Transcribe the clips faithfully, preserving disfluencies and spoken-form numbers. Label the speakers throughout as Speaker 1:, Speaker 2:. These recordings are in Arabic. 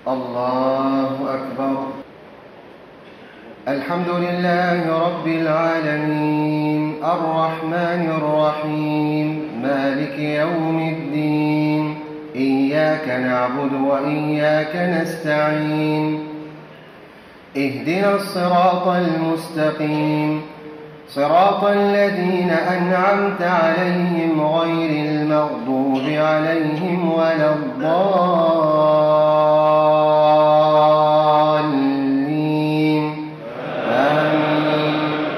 Speaker 1: الله أكبر. الحمد لله رب العالمين الرحمن الرحيم مالك يوم الدين. إياك نعبد وإياك نستعين. اهدنا الصراط المستقيم صراط الذين أنعمت عليهم غير المغضوب عليهم ولا الضالين. آمين.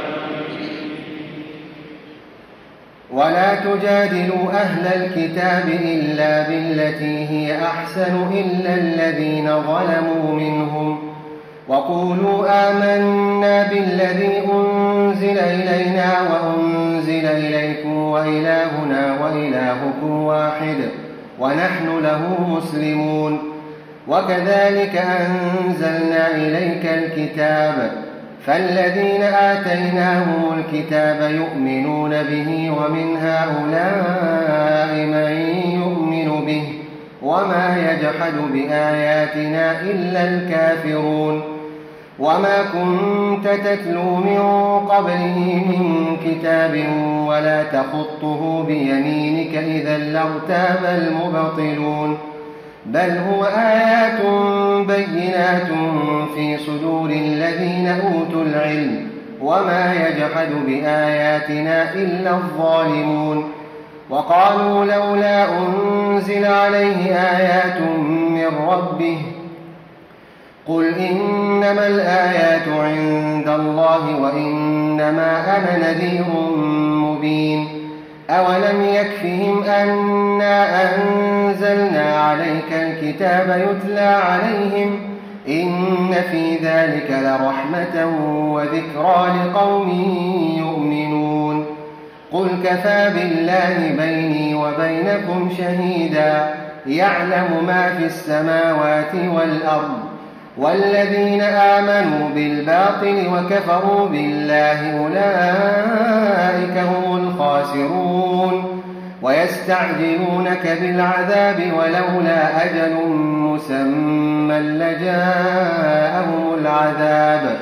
Speaker 1: ولا تجادلوا أهل الكتاب إلا بالتي هي أحسن إلا الذين ظلموا منهم وقولوا آمنا بالذي أنزل إلينا وأنزل إليكم وإلهنا وإلهكم واحد ونحن له مسلمون. وكذلك أنزلنا إليك الكتاب فالذين آتيناهم الكتاب يؤمنون به ومن هؤلاء من يؤمن به وما يجحد بآياتنا إلا الكافرون. وما كنت تتلو من قبله من كتاب ولا تخطه بيمينك إذا لارتاب المبطلون. بل هو آيات بينات في صدور الذين أوتوا العلم وما يجحد بآياتنا إلا الظالمون. وقالوا لولا أنزل عليه آيات من ربه قل إنما الآيات عند الله وإنما أنا نذير مبين. أولم يكفهم أنا أنزلنا عليك الكتاب يتلى عليهم إن في ذلك لرحمة وذكرى لقوم يؤمنون. قل كفى بالله بيني وبينكم شهيدا يعلم ما في السماوات والأرض. والذين آمنوا بالباطل وكفروا بالله أولئك هم الخاسرون. ويستعجلونك بالعذاب ولولا أجل مسمى لجاءهم العذاب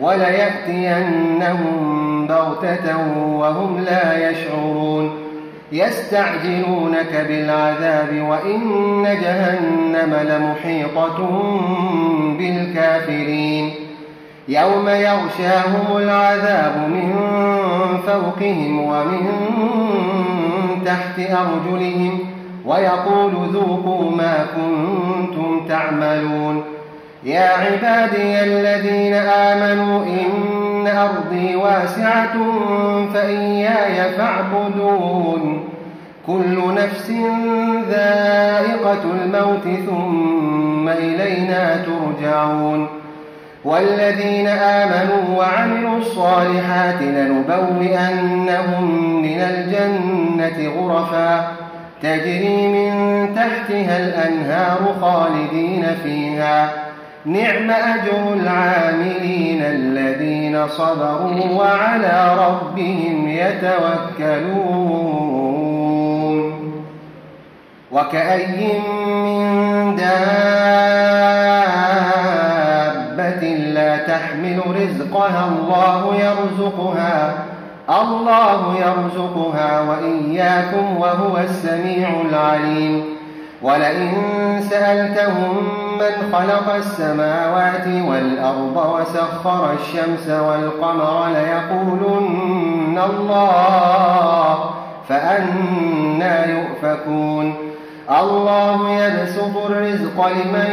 Speaker 1: وليأتينهم بغتة وهم لا يشعرون. يستعجلونك بالعذاب وإن جهنم لمحيطة بالكافرين. يوم يغشاهم العذاب من فوقهم ومن تحت أرجلهم ويقول ذوقوا ما كنتم تعملون. يا عبادي الذين آمنوا إن أرضي واسعة فإياي فاعبدون. كل نفس ذائقة الموت ثم إلينا ترجعون. والذين آمنوا وعملوا الصالحات لنبوئنهم من الجنة غرفا تجري من تحتها الأنهار خالدين فيها نعم أجر العاملين الذين صبروا وعلى ربهم يتوكلون. وكأي من دابة لا تحمل رزقها الله يرزقها الله يرزقها وإياكم وهو السميع العليم. ولئن سألتهم من خلق السماوات والأرض وسخر الشمس والقمر ليقولن الله فأنى يؤفكون. الله يبسط الرزق لمن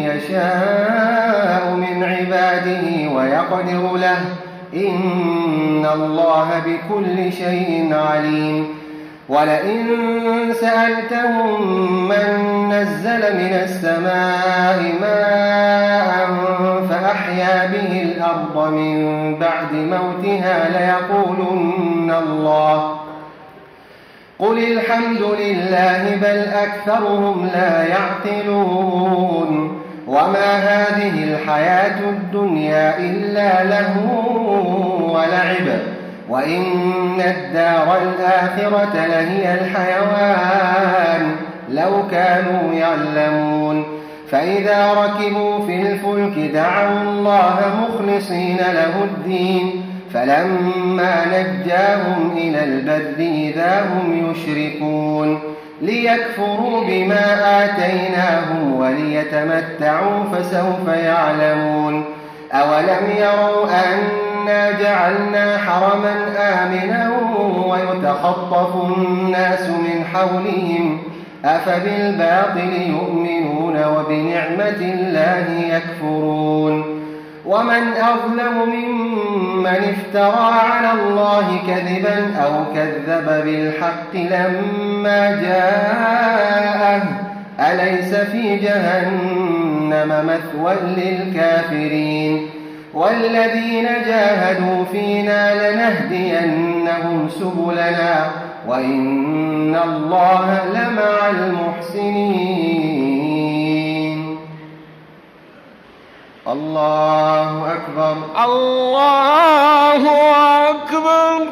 Speaker 1: يشاء من عباده ويقدر له إن الله بكل شيء عليم. ولئن سألتهم من نزل من السماء ماء فأحيا به الأرض من بعد موتها ليقولن الله قل الحمد لله بل أكثرهم لا يعقلون. وما هذه الحياة الدنيا إلا لهو ولعب وإن الدار الآخرة لهي الحيوان لو كانوا يعلمون. فإذا ركبوا في الفلك دعوا الله مخلصين له الدين فلما نجاهم إلى البر إذا هم يشركون ليكفروا بما آتيناهم وليتمتعوا فسوف يعلمون أولم يروا أنا جعلنا حرما آمنا ويتخطف الناس من حولهم أفبالباطل يؤمنون وبنعمة الله يكفرون ومن أظلم ممن افترى على الله كذبا أو كذب بالحق لما جاءه أليس في جهنم مثوى للكافرين والذين جاهدوا فينا لنهدينهم سبلنا وإن الله لمع المحسنين. الله أكبر
Speaker 2: الله أكبر.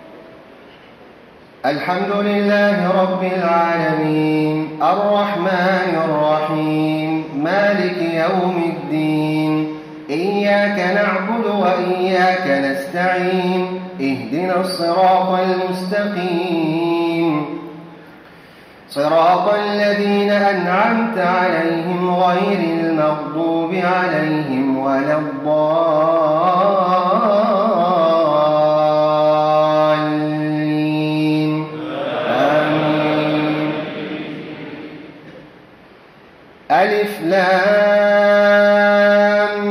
Speaker 1: الحمد لله رب العالمين الرحمن الرحيم مالك يوم الدين إياك نعبد وإياك نستعين اهدنا الصراط المستقيم صراط الذين أنعمت عليهم غير المغضوب عليهم ولا الضالين آمين. ألف لام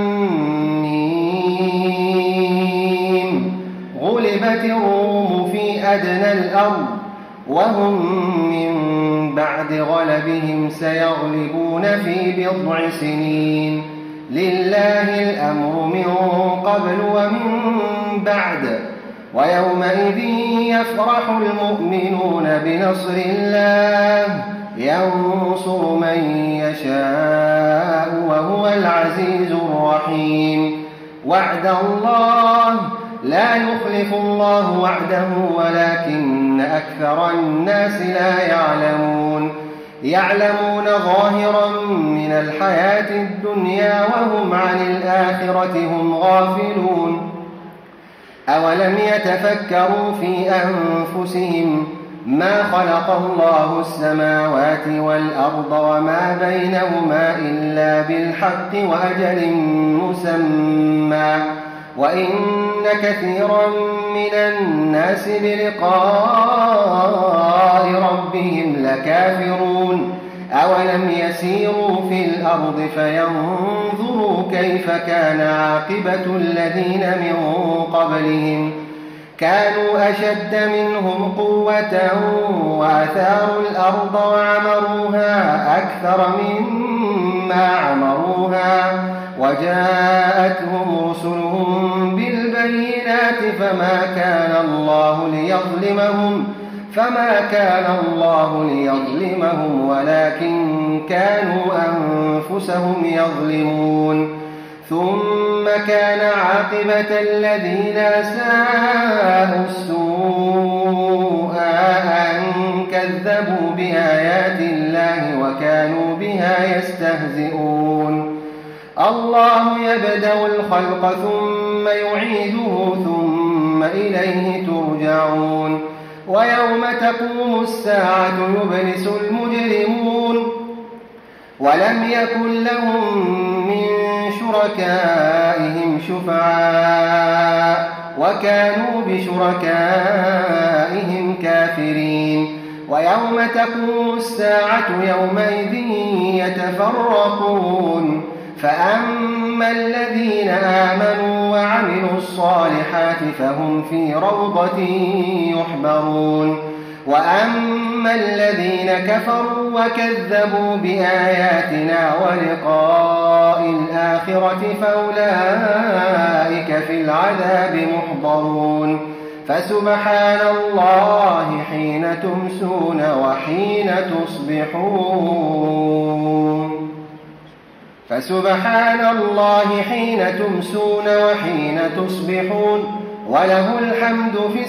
Speaker 1: ميم غلبت الروم في أدنى الأرض وهم من بعد غلبهم سيغلبون في بضع سنين لله الأمر من قبل ومن بعد ويومئذ يفرح المؤمنون بنصر الله ينصر من يشاء وهو العزيز الرحيم. وعد الله لا يخلف الله وعده ولكن أكثر الناس لا يعلمون يعلمون ظاهرا من الحياة الدنيا وهم عن الآخرة هم غافلون. أولم يتفكروا في أنفسهم ما خلق الله السماوات والأرض وما بينهما إلا بالحق وأجل مسمى وإن كثيرا من الناس بلقاء ربهم لكافرون. أولم يسيروا في الأرض فينظروا كيف كان عاقبة الذين من قبلهم كانوا أشد منهم قوة وأثاروا الأرض وعمروها أكثر مما عمروها وجاءتهم رسلهم بالبينات فما كان الله ليظلمهم فما كان الله ليظلمهم ولكن كانوا أنفسهم يظلمون. ثم كان عاقبة الذين أساءوا السوء أن كذبوا بآيات الله وكانوا بها يستهزئون. الله يبدأ الخلق ثم يعيده ثم إليه ترجعون. ويوم تقوم الساعة يبلس المجرمون ولم يكن لهم من شركائهم شفعاء وكانوا بشركائهم كافرين. ويوم تقوم الساعة يومئذ يتفرقون فأما الذين آمنوا وعملوا الصالحات فهم في روضة يحبرون وأما الذين كفروا وكذبوا بآياتنا ولقاء الآخرة فأولئك في العذاب محضرون. فسبحان الله حين تمسون وحين تصبحون فسبحان الله حين تمسون وحين تصبحون وله الحمد في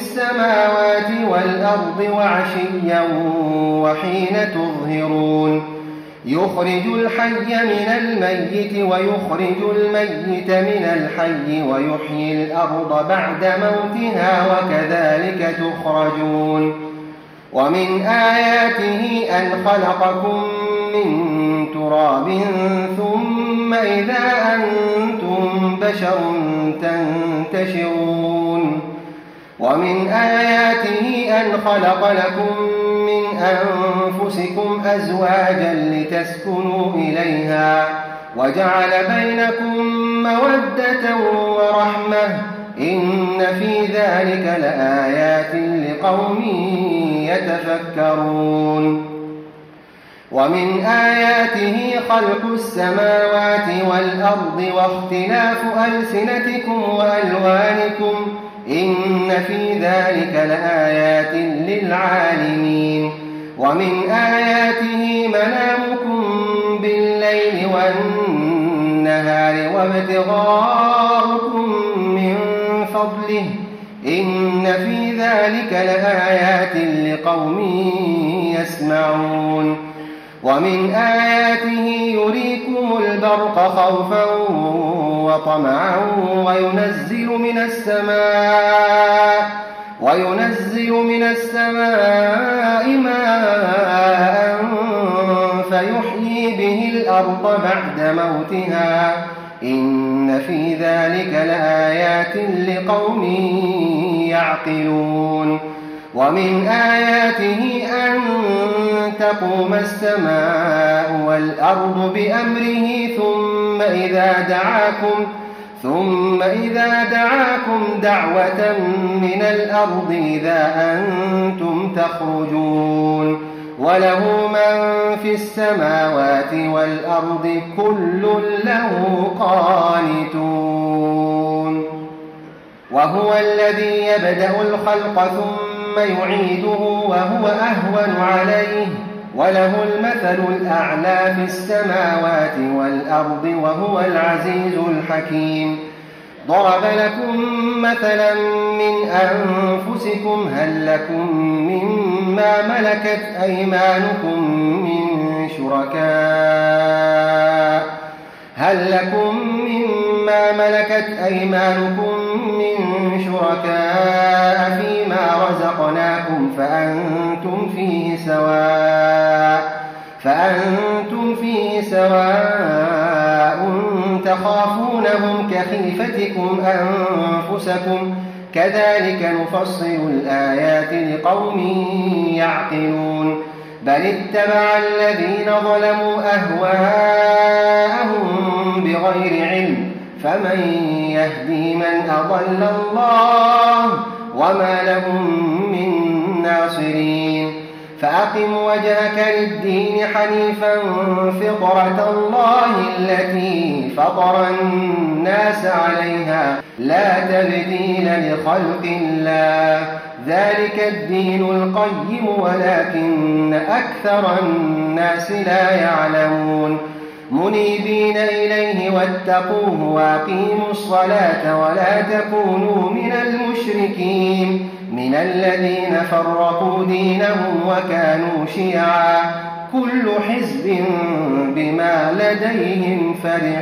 Speaker 1: السماوات والأرض وعشيا وحين تظهرون. يخرج الحي من الميت ويخرج الميت من الحي ويحيي الأرض بعد موتها وكذلك تخرجون ومن آياته أن خلقكم من تراب ثم إذا أنتم بشر تنتشرون ومن آياته أن خلق لكم من أنفسكم أزواجا لتسكنوا إليها وجعل بينكم مودة ورحمة إن في ذلك لآيات لقوم يتفكرون ومن آياته خلق السماوات والأرض واختلاف ألسنتكم وألوانكم إن في ذلك لآيات للعالمين ومن آياته منامكم بالليل والنهار وابتغاؤكم من فضله إن في ذلك لآيات لقوم يسمعون ومن آياته يريكم البرق خوفا وطمعا وينزل من السماء وينزل من السماء ماء فيحيي به الأرض بعد موتها إن في ذلك لآيات لقوم يعقلون ومن آياته أن تقوم السماء والأرض بأمره ثم إذا دعاكم ثم إذا دعاكم دعوة من الأرض إذا أنتم تخرجون وله من في السماوات والأرض كل له قانتون وهو الذي يبدأ الخلق ثم يعيده وهو أهون عليه وله المثل الأعلى في السماوات والأرض وهو العزيز الحكيم ضرب لكم مثلا من أنفسكم هل لكم مما ملكت أيمانكم من شركاء هل لكم مما ملكت أيمانكم من شركاء فيما رزقناكم فأنتم فيه سواء فأنتم فيه سواء تخافونهم كخيفتكم أنفسكم كذلك نفصل الآيات لقوم يعقلون بل اتبع الذين ظلموا أهواءهم بغير علم فمن يهدي من أضل الله وما لهم من ناصرين فأقم وجهك للدين حنيفا فطرة الله التي فطر الناس عليها لا تبديل لخلق الله ذلك الدين القيم ولكن أكثر الناس لا يعلمون منيبين إليه واتقوه وأقيموا الصلاة ولا تكونوا من المشركين من الذين فرقوا دينهم وكانوا شيعا كل حزب بما لديهم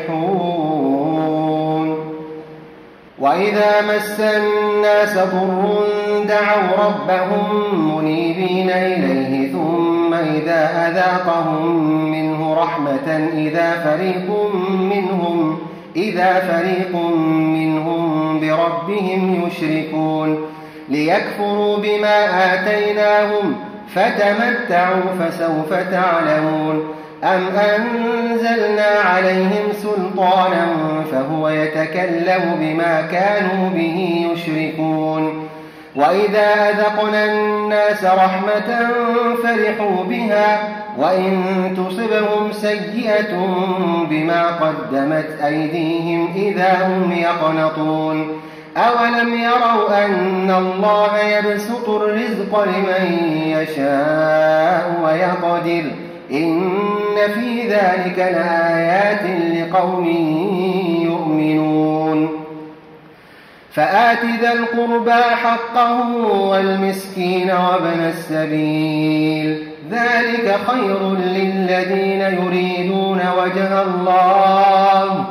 Speaker 1: فرحون وإذا مس الناس ضر دعوا ربهم منيبين إليه ثم إذا أذاقهم منه رحمة إذا فريق منهم إذا فريق منهم بربهم يشركون ليكفروا بما آتيناهم فتمتعوا فسوف تعلمون أم أنزلنا عليهم سلطانا فهو يتكلم بما كانوا به يشركون وإذا أذقنا الناس رحمة فرحوا بها وإن تصبهم سيئة بما قدمت أيديهم إذا هم يقنطون أولم يروا أن الله يبسط الرزق لمن يشاء ويقدر إن في ذلك لآيات لقوم يؤمنون فآت ذا القربى حقه والمسكين وابن السبيل ذلك خير للذين يريدون وجه الله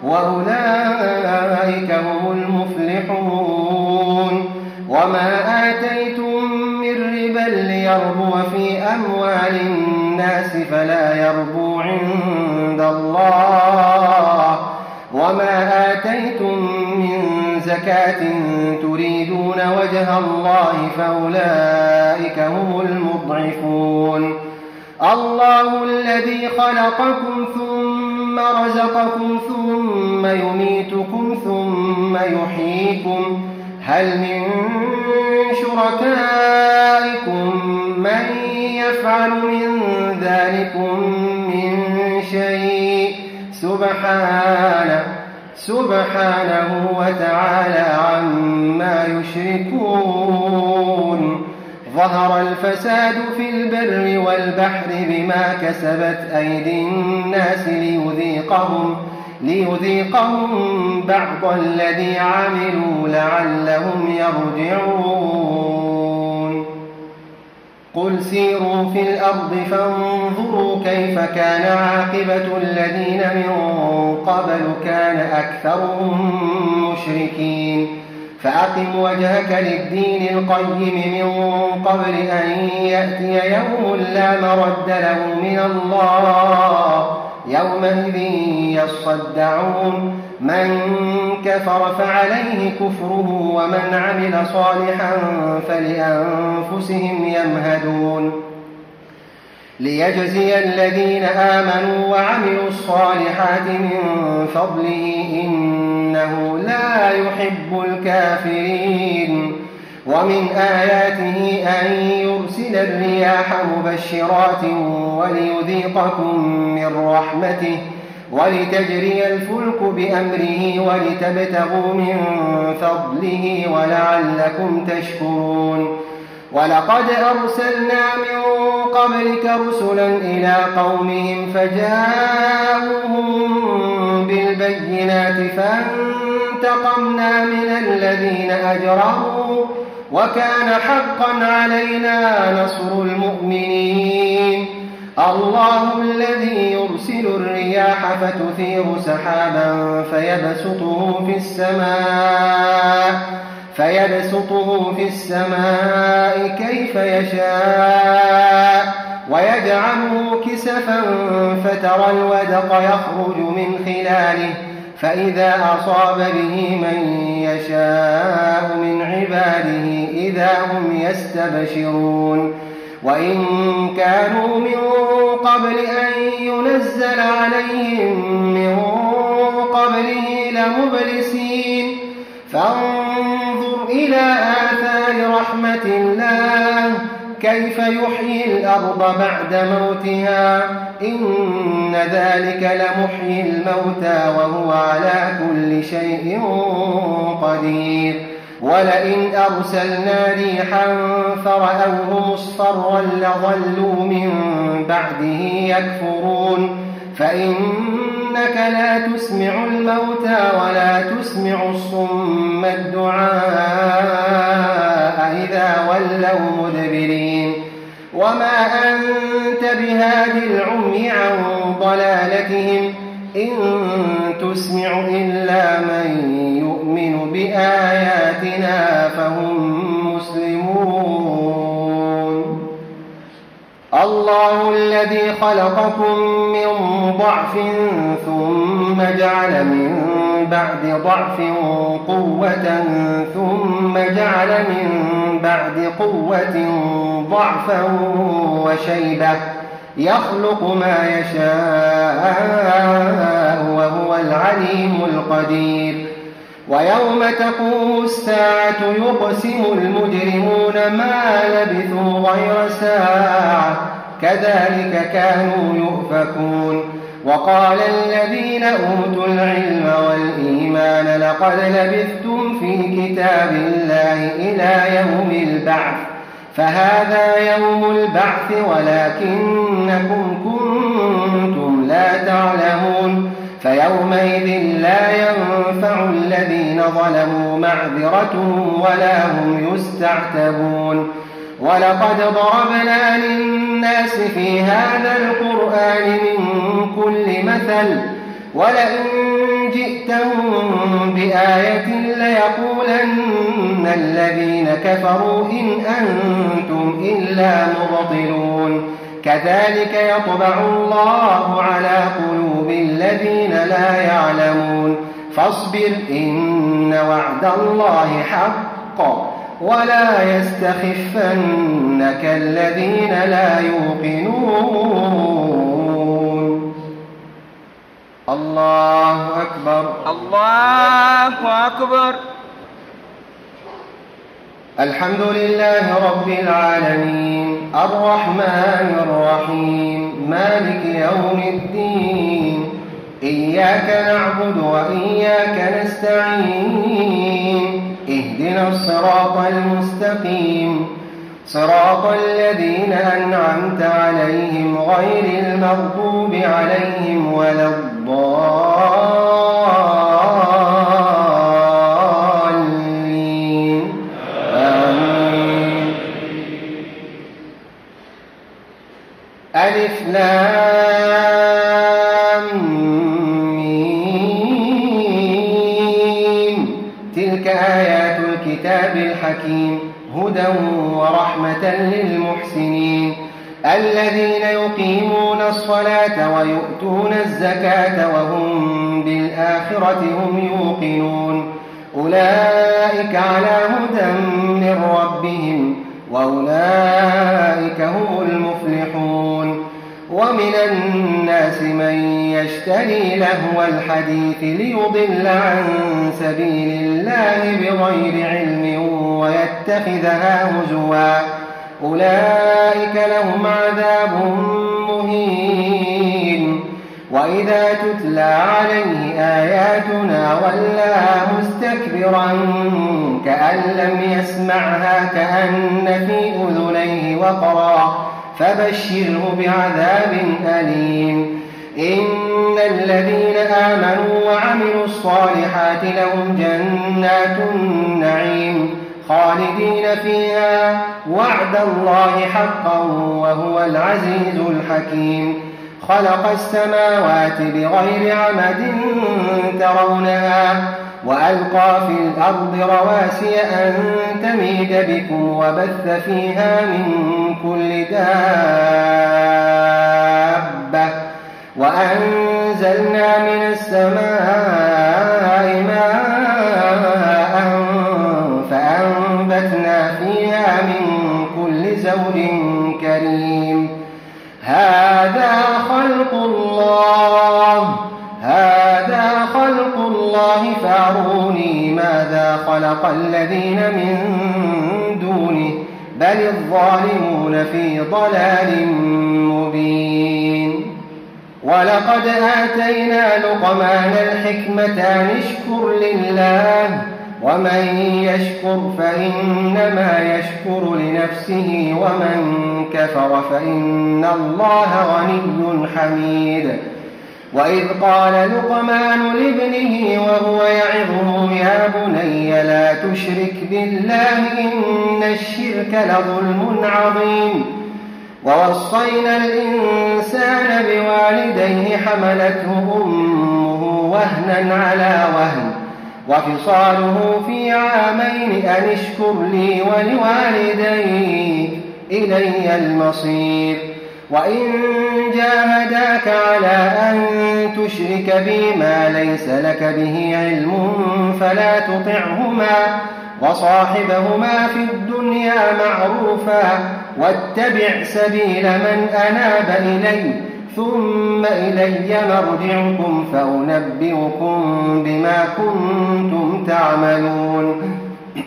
Speaker 1: وأولئك هم المفلحون. وما آتيتم من ربا ليربو في أموال الناس فلا يربو عند الله وما آتيتم من زكاة تريدون وجه الله فأولئك هم المضعفون. الله الذي خلقكم ثم رزقكم ثم يميتكم ثم يحييكم هل من شركائكم من يفعل من ذلكم من شيء سبحانه سبحانه وتعالى عما يشركون. ظهر الفساد في البر والبحر بما كسبت أيدي الناس ليذيقهم ليذيقهم بعض الذي عملوا لعلهم يرجعون. قل سيروا في الأرض فانظروا كيف كان عاقبة الذين من قبل كان أكثرهم مشركين. فأقم وجهك للدين القيم من قبل أن يأتي يوم لا مرد له من الله يومئذ يصدعون. من كفر فعليه كفره ومن عمل صالحا فلأنفسهم يمهدون. ليجزي الذين آمنوا وعملوا الصالحات من فضله إنه لا يحب الكافرين. ومن آياته أن يرسل الرياح مبشرات وليذيقكم من رحمته ولتجري الفلك بأمره ولتبتغوا من فضله ولعلكم تشكرون. ولقد أرسلنا من قبلك رسلا إلى قومهم فجاءوهم بالبينات فانتقمنا من الذين أجرموا وكان حقا علينا نصر المؤمنين. الله الذي يرسل الرياح فتثير سحابا فيبسطه في السماء فيبسطه في السماء كيف يشاء ويجعله كسفا فترى الودق يخرج من خلاله فإذا أصاب به من يشاء من عباده إذا هم يستبشرون. وإن كانوا من قبل أن ينزل عليهم من قبله لمبلسين. فانظر إلى آثار رحمة الله كيف يحيي الأرض بعد موتها إن ذلك لمحيي الموتى وهو على كل شيء قدير. ولئن أرسلنا ريحا فرأوه مصفرا لظلوا من بعده يكفرون. فإنك لا تسمع الموتى ولا تسمع الصم الدعاء إذا ولوا مدبرين. وما أنت بهاد العمي عن ضلالتهم إن تسمع إلا من يؤمن بآياتنا فهم مسلمون. الله الذي خلقكم من ضعف ثم جعل من بعد ضعف قوة ثم جعل من بعد قوة ضعفا وشيبة يخلق ما يشاء وهو العليم القدير. ويوم تقوم الساعة يقسم المجرمون ما لبثوا غير ساعة كذلك كانوا يؤفكون. وقال الذين أوتوا العلم والإيمان لقد لبثتم في كتاب الله إلى يوم البعث فهذا يوم البعث ولكنكم كنتم لا تعلمون. فيومئذ لا ينفع الذين ظلموا معذرتهم ولا هم يستعتبون ولقد ضربنا للناس في هذا القرآن من كل مثل ولئن جئتهم بآية ليقولن الذين كفروا إن أنتم إلا مبطلون كذلك يطبع الله على قلوب الذين لا يعلمون فاصبر إن وعد الله حق ولا يستخفنك الذين لا يوقنون. الله أكبر.
Speaker 2: الله أكبر.
Speaker 1: الحمد لله رب العالمين الرحمن الرحيم مالك يوم الدين إياك نعبد وإياك نستعين اهدنا الصراط المستقيم صراط الذين أنعمت عليهم غير المغضوب عليهم ولا الضالين آمين. ألف لام ميم تلك آيات الكتاب الحكيم هدى ورحمة للمحسنين الذين يقيمون الصلاة ويؤتون الزكاة وهم بالآخرة هم يوقنون أولئك على هدى من ربهم وأولئك هم المفلحون. ومن الناس من يشتري لهو الحديث ليضل عن سبيل الله بغير علم ويتخذها هزوا أولئك لهم عذاب مهين. وإذا تتلى عليه آياتنا ولى مستكبرا كأن لم يسمعها كأن في أذنيه وقرا فبشره بعذاب أليم. إن الذين آمنوا وعملوا الصالحات لهم جنات النعيم خالدين فيها وعد الله حقا وهو العزيز الحكيم. خلق السماوات بغير عمد ترونها وألقى في الأرض رواسي أن تميد بكم وبث فيها من كل دابة وأنزلنا من السماء ماء فأنبتنا فيها من كل زوج كريم. هذا خلق الله هذا خلق الله فأروني ماذا خلق الذين من دونه بل الظالمون في ضلال مبين. ولقد آتينا لقمان الحكمة أن اشكر لله ومن يشكر فإنما يشكر لنفسه ومن كفر فإن الله غني حميد. وإذ قال لقمان لابنه وهو يعظه يا بني لا تشرك بالله إن الشرك لظلم عظيم. ووصينا الإنسان بوالديه حملته أمه وهنا على وهن وفصاله في عامين أن اشكر لي ولوالديك إلي المصير. وإن جاهداك على أن تشرك بي ما ليس لك به علم فلا تطعهما وصاحبهما في الدنيا معروفا واتبع سبيل من أناب إلي ثم إلي مرجعكم فأنبئكم بما كنتم تعملون.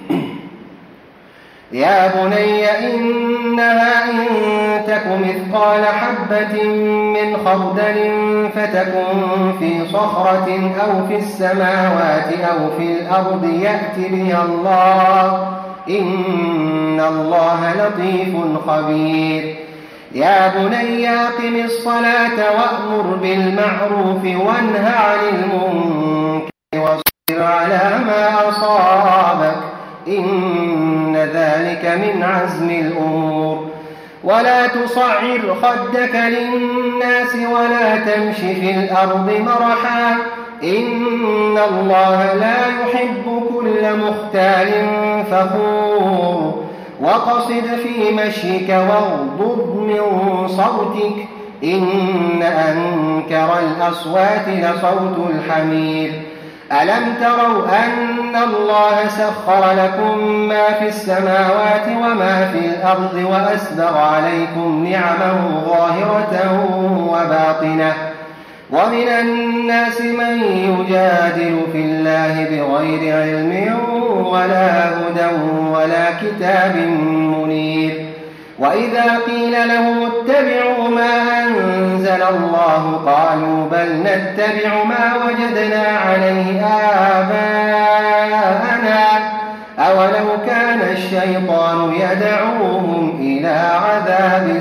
Speaker 1: يا بني إنها إن تك مثقال حبة من خردل فتكن في صخرة أو في السماوات أو في الأرض يأت بها الله إن الله لطيف خبير. يا بني أقم الصلاة وأمر بالمعروف وانه عن المنكر واصبر على ما أصابك إن ذلك من عزم الأمور ولا تصعر خدك للناس ولا تمش في الأرض مرحا إن الله لا يحب كل مختال فخور وقصد في مشيك واغضض من صوتك إن أنكر الأصوات لصوت الحمير ألم تروا أن الله سخر لكم ما في السماوات وما في الأرض وأسبغ عليكم نعمه ظاهرة وباطنة ومن الناس من يجادل في الله بغير علم ولا هدى ولا كتاب منير وإذا قيل لهم اتبعوا ما أنزل الله قالوا بل نتبع ما وجدنا عليه آباءنا أولو كان الشيطان يدعوهم إلى عذاب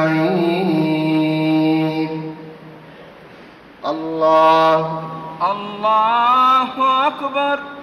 Speaker 1: السعير
Speaker 2: الله الله أكبر.